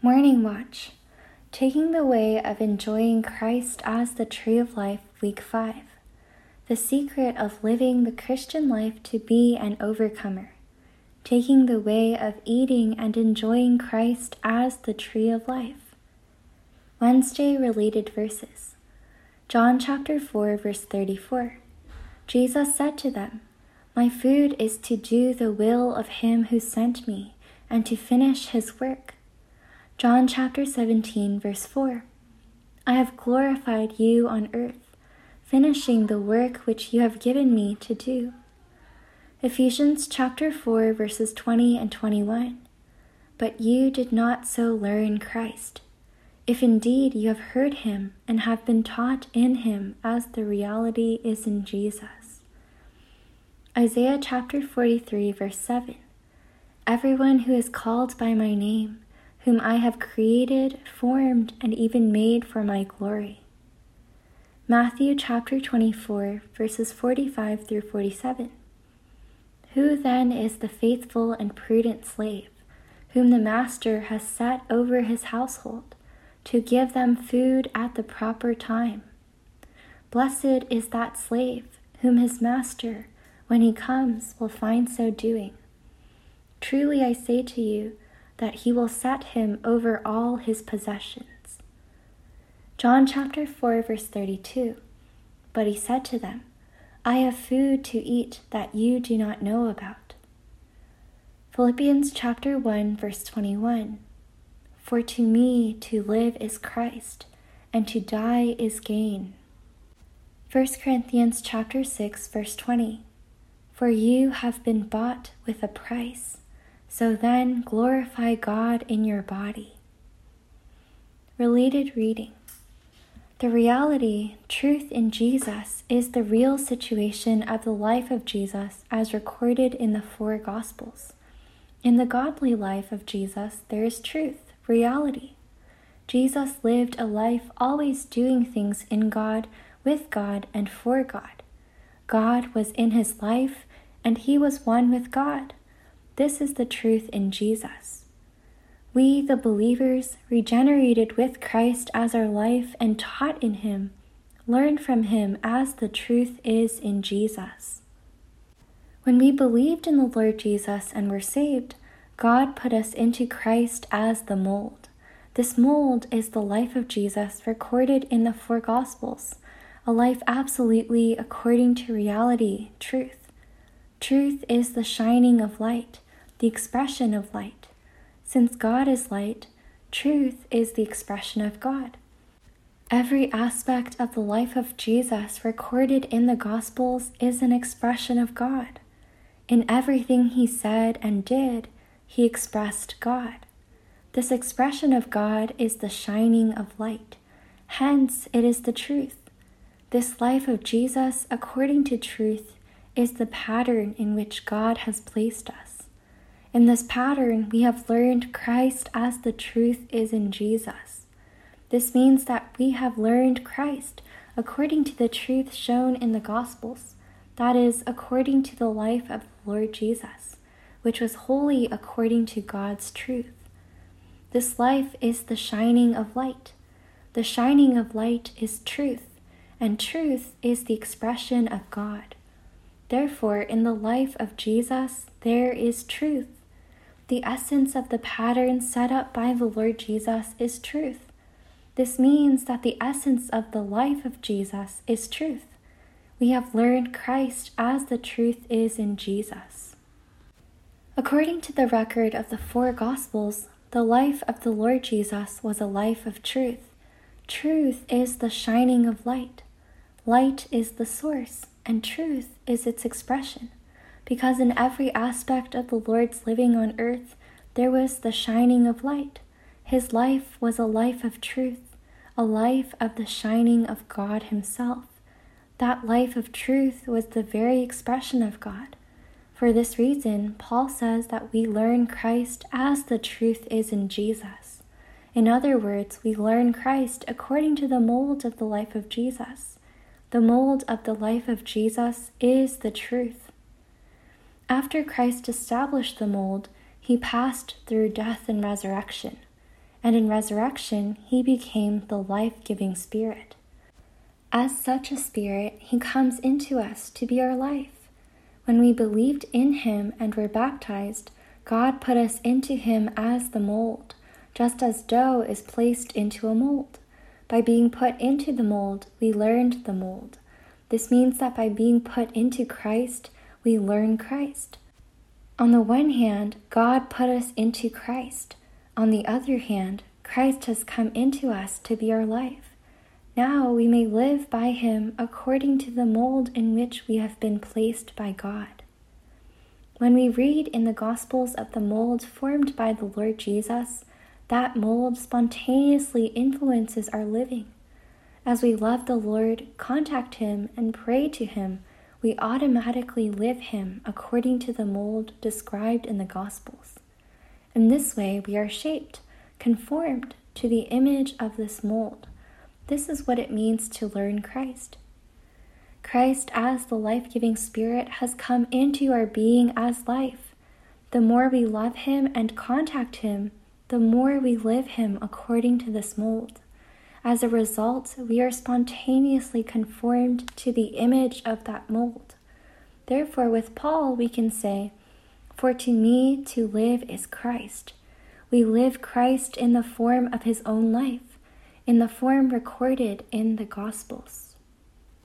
Morning Watch, Taking the Way of Enjoying Christ as the Tree of Life, Week 5. The secret of living the Christian life to be an overcomer. Taking the way of eating and enjoying Christ as the Tree of Life. Wednesday related verses. John chapter 4, verse 34. Jesus said to them, "My food is to do the will of him who sent me and to finish his work." John chapter 17, verse 4. I have glorified you on earth, finishing the work which you have given me to do. Ephesians chapter 4, verses 20 and 21. But you did not so learn Christ, if indeed you have heard him and have been taught in him as the reality is in Jesus. Isaiah chapter 43, verse 7. Everyone who is called by my name, whom I have created, formed, and even made for my glory. Matthew chapter 24, verses 45 through 47. Who then is the faithful and prudent slave, whom the master has set over his household, to give them food at the proper time? Blessed is that slave, whom his master, when he comes, will find so doing. Truly I say to you, that he will set him over all his possessions. John chapter 4, verse 32. But he said to them, I have food to eat that you do not know about. Philippians chapter 1, verse 21. For to me to live is Christ, and to die is gain. 1 Corinthians chapter 6, verse 20. For you have been bought with a price. So then glorify God in your body. Related reading. The reality, truth in Jesus, is the real situation of the life of Jesus as recorded in the four Gospels. In the godly life of Jesus, there is truth, reality. Jesus lived a life always doing things in God, with God, and for God. God was in his life, and he was one with God. This is the truth in Jesus. We, the believers, regenerated with Christ as our life and taught in him, learn from him as the truth is in Jesus. When we believed in the Lord Jesus and were saved, God put us into Christ as the mold. This mold is the life of Jesus recorded in the four Gospels, a life absolutely according to reality, truth. Truth is the shining of light, the expression of light. Since God is light, truth is the expression of God. Every aspect of the life of Jesus recorded in the Gospels is an expression of God. In everything he said and did, he expressed God. This expression of God is the shining of light. Hence, it is the truth. This life of Jesus, according to truth, is the pattern in which God has placed us. In this pattern, we have learned Christ as the truth is in Jesus. This means that we have learned Christ according to the truth shown in the Gospels, that is, according to the life of the Lord Jesus, which was wholly according to God's truth. This life is the shining of light. The shining of light is truth, and truth is the expression of God. Therefore, in the life of Jesus, there is truth. The essence of the pattern set up by the Lord Jesus is truth. This means that the essence of the life of Jesus is truth. We have learned Christ as the truth is in Jesus. According to the record of the four Gospels, the life of the Lord Jesus was a life of truth. Truth is the shining of light. Light is the source, and truth is its expression. Because in every aspect of the Lord's living on earth, there was the shining of light. His life was a life of truth, a life of the shining of God himself. That life of truth was the very expression of God. For this reason, Paul says that we learn Christ as the truth is in Jesus. In other words, we learn Christ according to the mold of the life of Jesus. The mold of the life of Jesus is the truth. After Christ established the mold, he passed through death and resurrection. and in resurrection he became the life-giving Spirit. As such a Spirit, he comes into us to be our life. When we believed in him and were baptized, God put us into him as the mold, just as dough is placed into a mold. By being put into the mold, we learned the mold. This means that by being put into Christ, we learn Christ. On the one hand, God put us into Christ. On the other hand, Christ has come into us to be our life. Now we may live by him according to the mold in which we have been placed by God. When we read in the Gospels of the mold formed by the Lord Jesus, that mold spontaneously influences our living. As we love the Lord, contact him, and pray to him, we automatically live him according to the mold described in the Gospels. In this way, we are shaped, conformed to the image of this mold. This is what it means to learn Christ. Christ, as the life-giving Spirit, has come into our being as life. The more we love him and contact him, the more we live him according to this mold. As a result, we are spontaneously conformed to the image of that mold. Therefore, with Paul, we can say, "For to me to live is Christ." We live Christ in the form of his own life, in the form recorded in the Gospels.